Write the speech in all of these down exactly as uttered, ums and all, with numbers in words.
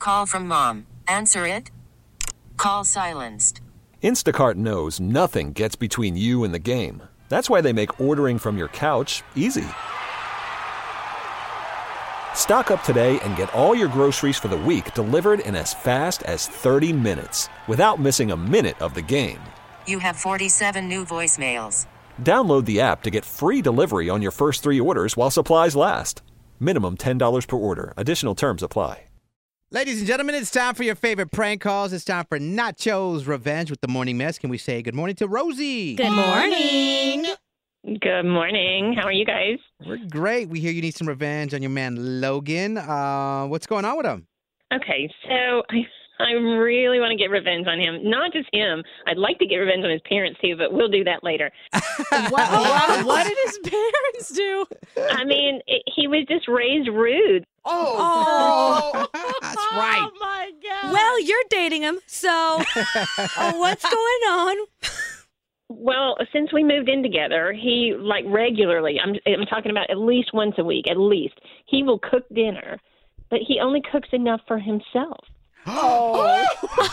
Call from mom. Answer it. Call silenced. Instacart knows nothing gets between you and the game. That's why they make ordering from your couch easy. Stock up today and get all your groceries for the week delivered in as fast as thirty minutes without missing a minute of the game. You have forty-seven new voicemails. Download the app to get free delivery on your first three orders while supplies last. Minimum ten dollars per order. Additional terms apply. Ladies and gentlemen, it's time for your favorite prank calls. It's time for Nacho's Revenge with the Morning Mess. Can we say good morning to Rosie? Good morning. Good morning. How are you guys? We're great. We hear you need some revenge on your man, Logan. Uh, what's going on with him? Okay, so I I really want to get revenge on him. Not just him. I'd like to get revenge on his parents, too, but we'll do that later. what, what, what did his parents do? I mean, it, he was just raised rude. Oh, oh that's right. Oh, my God. Well, you're dating him, so uh, what's going on? Well, since we moved in together, he, like, regularly, I'm, I'm talking about at least once a week, at least, he will cook dinner, but he only cooks enough for himself. Oh.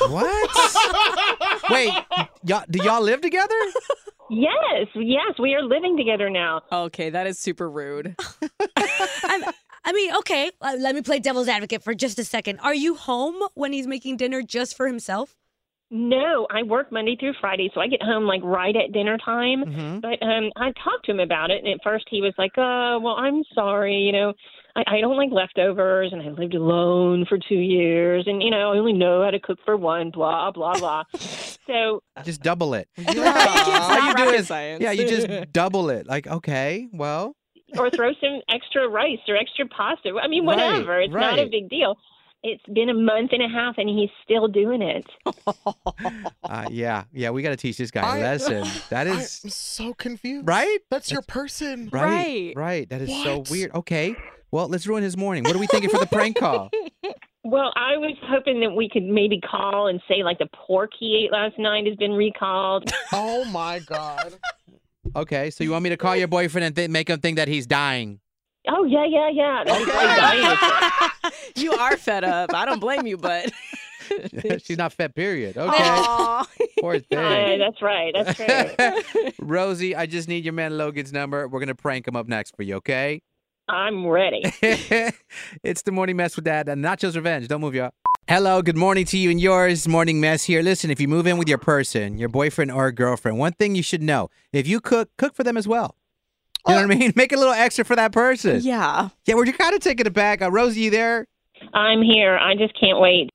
What? Wait, y'all, do y'all live together? Yes, yes, we are living together now. Okay, that is super rude. I'm, I mean, okay, uh, let me play devil's advocate for just a second. Are you home when he's making dinner just for himself? No, I work Monday through Friday, so I get home like right at dinner time. Mm-hmm. But um, I talked to him about it, and at first he was like, "Uh, well, I'm sorry, you know, I, I don't like leftovers, and I lived alone for two years, and you know, I only know how to cook for one, blah blah blah." So just double it. Yeah. All you Not do rocket is, science. yeah, you just double it. Like, okay, well. or throw some extra rice or extra pasta. I mean, Right, whatever. It's not a right. big deal. It's been a month and a half, and he's still doing it. Uh, yeah, yeah, we got to teach this guy I- a lesson. That I'm is, so confused. right? That's your person. Right, Right. right. That is so What? weird. Okay, well, let's ruin his morning. What are we thinking for the prank call? Well, I was hoping that we could maybe call and say, like, the pork he ate last night has been recalled. Oh, my God. Okay, so you want me to call your boyfriend and th- make him think that he's dying? Oh, yeah, yeah, yeah. That'd be great. You are fed up. I don't blame you, but. She's not fed, period. Okay, Aw. poor Yeah, thing. that's right. That's right. Rosie, I just need your man Logan's number. We're going to prank him up next for you, okay? I'm ready. It's the Morning Mess with Dad and Nacho's Revenge. Don't move, y'all. Hello, good morning to you and yours. Morning Mess here. Listen, if you move in with your person, your boyfriend or girlfriend, one thing you should know, if you cook, cook for them as well. You know what I mean? Make a little extra for that person. Yeah. Yeah, we're kind of taking it back. Uh, Rosie, you there? I'm here. I just can't wait.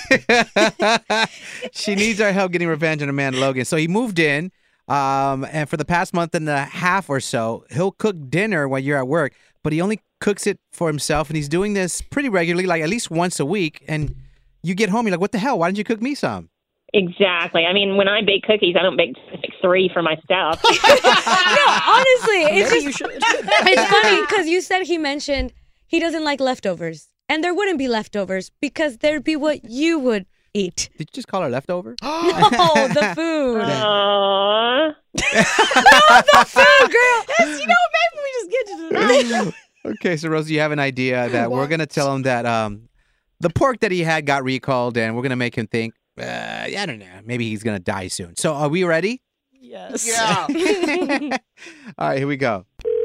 She needs our help getting revenge on her man Logan. So he moved in, um, and for the past month and a half or so, he'll cook dinner while you're at work, but he only cooks it for himself, and he's doing this pretty regularly, like at least once a week. And you get home, you're like, what the hell? Why didn't you cook me some? Exactly. I mean, when I bake cookies, I don't bake like three for myself. No, honestly, it's Maybe just, you should. it's funny because you said he mentioned he doesn't like leftovers. And there wouldn't be leftovers because there'd be what you would eat. Did you just call her leftover? Oh, the food. Aww. The food, girl. Yes, you know, maybe we just get to the Okay, so Rosie, you have an idea that we're going to tell him that um, the pork that he had got recalled, and we're going to make him think, uh, I don't know, maybe he's going to die soon. So are we ready? Yes. Yeah. All right, here we go.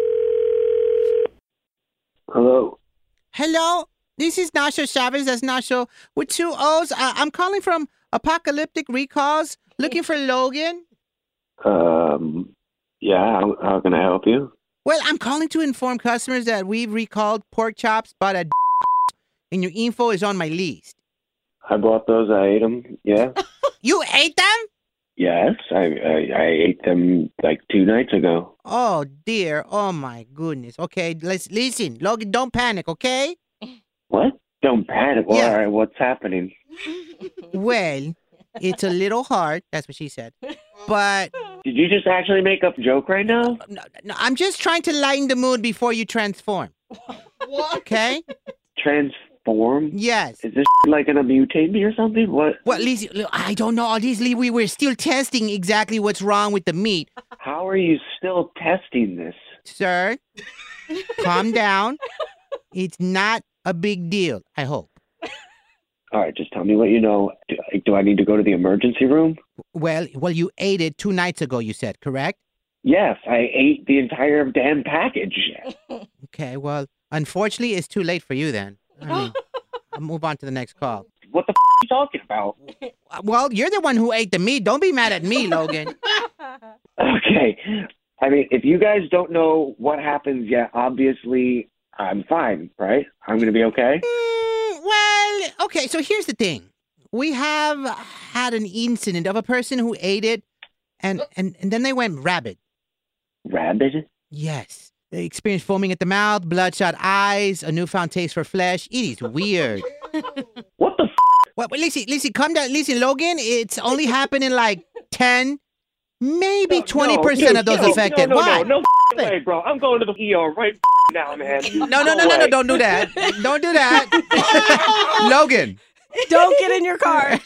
Hello. Hello, this is Nacho Chavez. That's Nacho with two O's. Uh, I'm calling from Apocalyptic Recalls, looking for Logan. Um. Yeah. How, how can I help you? Well, I'm calling to inform customers that we've recalled pork chops, but at and your info is on my list. I bought those. I ate them. Yeah. You ate them? Yes. I, I I ate them like two nights ago. Oh dear. Oh my goodness. Okay, let's listen. Logan, don't panic, okay? What? Don't panic. Well, Yeah. All right. What's happening? Well, it's a little hard. That's what she said. But Did you just actually make up a joke right now? no, no, I'm just trying to lighten the mood before you transform. What? Okay? Transform? Yes. Is this like gonna mutate me or something? What? Well, Lizzie, look, I don't know. Obviously, we were still testing exactly what's wrong with the meat. How are you still testing this? Sir, calm down. It's not a big deal, I hope. All right, just tell me what you know. Do, do I need to go to the emergency room? Well, well, you ate it two nights ago, you said, correct? Yes, I ate the entire damn package. Okay, well, unfortunately, it's too late for you then. I mean, I'll move on to the next call. What the f- are you talking about? Well, you're the one who ate the meat. Don't be mad at me, Logan. Okay. I mean, if you guys don't know what happens yet, obviously I'm fine, right? I'm going to be okay? Mm, well, okay, so here's the thing. We have had an incident of a person who ate it, and, and, and then they went rabid. Rabid? Yes. They experienced foaming at the mouth, bloodshot eyes, a newfound taste for flesh. It is weird. What the f- Well, well, listen, listen, calm down. Listen, Logan, it's only happened in like ten, maybe twenty percent dude, of those no, affected. No, no, Why? no, no f- way, bro. I'm going to the E R right f- now, man. No, no, no, no, no, don't do that. Don't do that. Logan. Don't get in your car.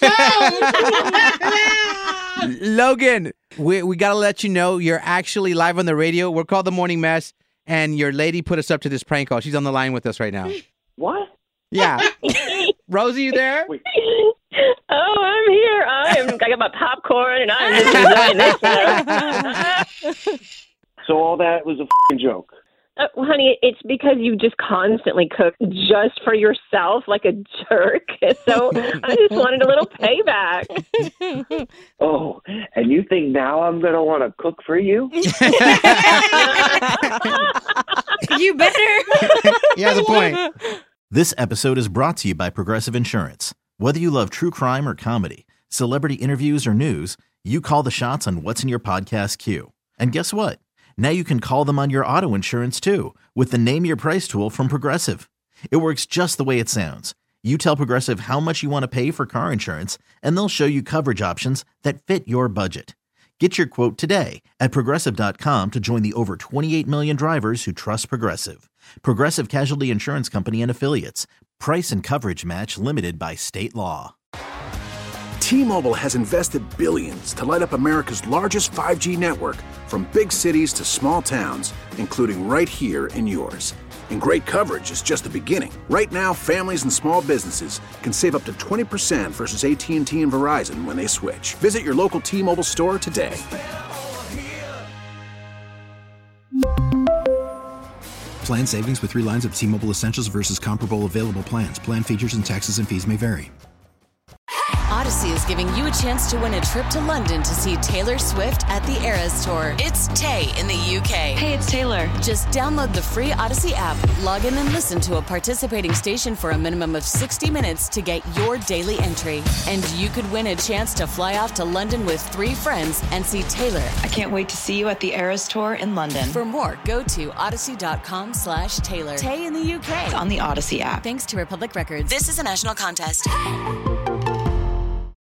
Logan, we we got to let you know you're actually live on the radio. We're called The Morning Mess, and your lady put us up to this prank call. She's on the line with us right now. What? Yeah. Rosie, you there? Wait. Oh, I'm here. I'm. I got my popcorn, and I'm just enjoying this. So all that was a f- joke. Uh, honey, it's because you just constantly cook just for yourself like a jerk. So I just wanted a little payback. Oh, and you think now I'm going to want to cook for you? You better. He has a point. This episode is brought to you by Progressive Insurance. Whether you love true crime or comedy, celebrity interviews or news, you call the shots on what's in your podcast queue. And guess what? Now you can call them on your auto insurance too with the Name Your Price tool from Progressive. It works just the way it sounds. You tell Progressive how much you want to pay for car insurance, and they'll show you coverage options that fit your budget. Get your quote today at Progressive dot com to join the over twenty-eight million drivers who trust Progressive. Progressive Casualty Insurance Company and Affiliates. Price and coverage match limited by state law. T-Mobile has invested billions to light up America's largest five G network, from big cities to small towns, including right here in yours. And great coverage is just the beginning. Right now, families and small businesses can save up to twenty percent versus A T and T and Verizon when they switch. Visit your local T-Mobile store today. Plan savings with three lines of T-Mobile Essentials versus comparable available plans. Plan features and taxes and fees may vary. Odyssey is giving you a chance to win a trip to London to see Taylor Swift at the Eras Tour. It's Tay in the U K. Hey, it's Taylor. Just download the free Odyssey app, log in and listen to a participating station for a minimum of sixty minutes to get your daily entry. And you could win a chance to fly off to London with three friends and see Taylor. I can't wait to see you at the Eras Tour in London. For more, go to odyssey.com slash Taylor. Tay in the U K. It's on the Odyssey app. Thanks to Republic Records. This is a national contest.